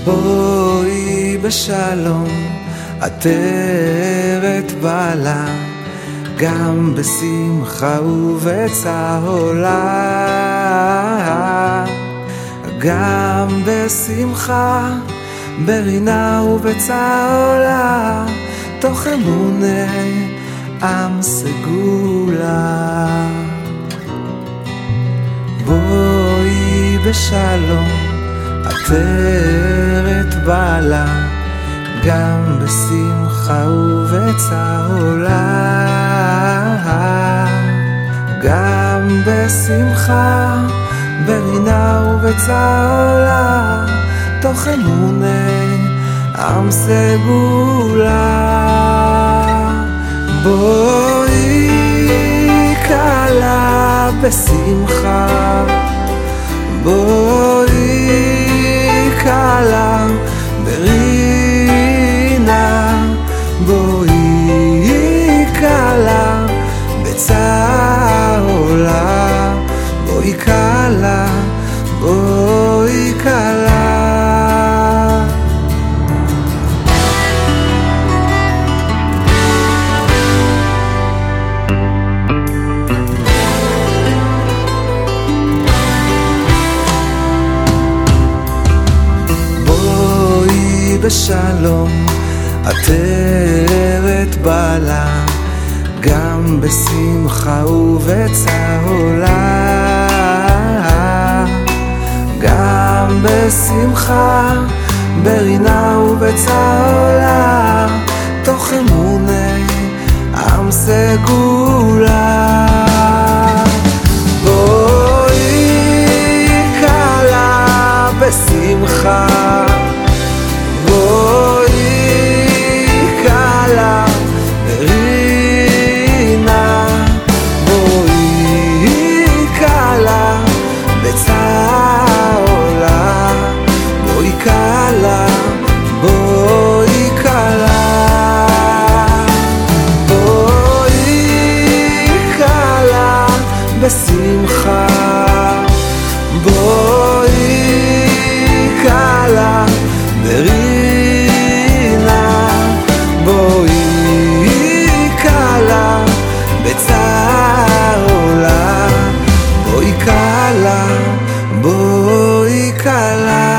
בואי בשלום, עטרת בעלה, גם בשמחה ובצהולה, גם בשמחה, ברינה ובצהולה, תוך אמוני עם סגולה. בואי בשלום, עטרת בעלה, גם בשמחה ובצהולה, גם בשמחה, ברינה ובצהולה, תוך אמוני עם סגולה. בואי קלה בשמחה, בואי קלה ברינה, בואי קלה בצהולה, בואי קלה, בואי קלה. בשלום, עטרת בעלה, גם בשמחה ובצהולה, גם בשמחה, ברינה ובצהולה, תוך אמוני עם סגולה. בואי קלה בשמחה, בואי קלה ברינה, בואי קלה בצהולה, בואי קלה, בואי קלה, בואי קלה בשמחה, בואי קלה ברינה, בואי קלה בצהולה, בואי קלה, בואי קלה.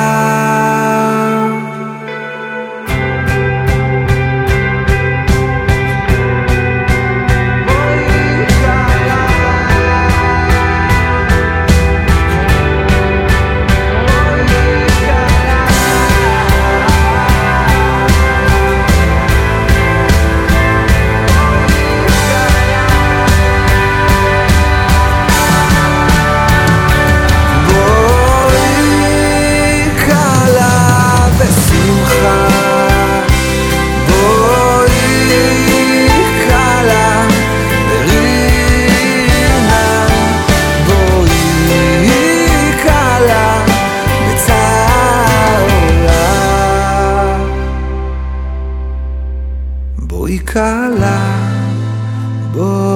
בואי קלה, בואי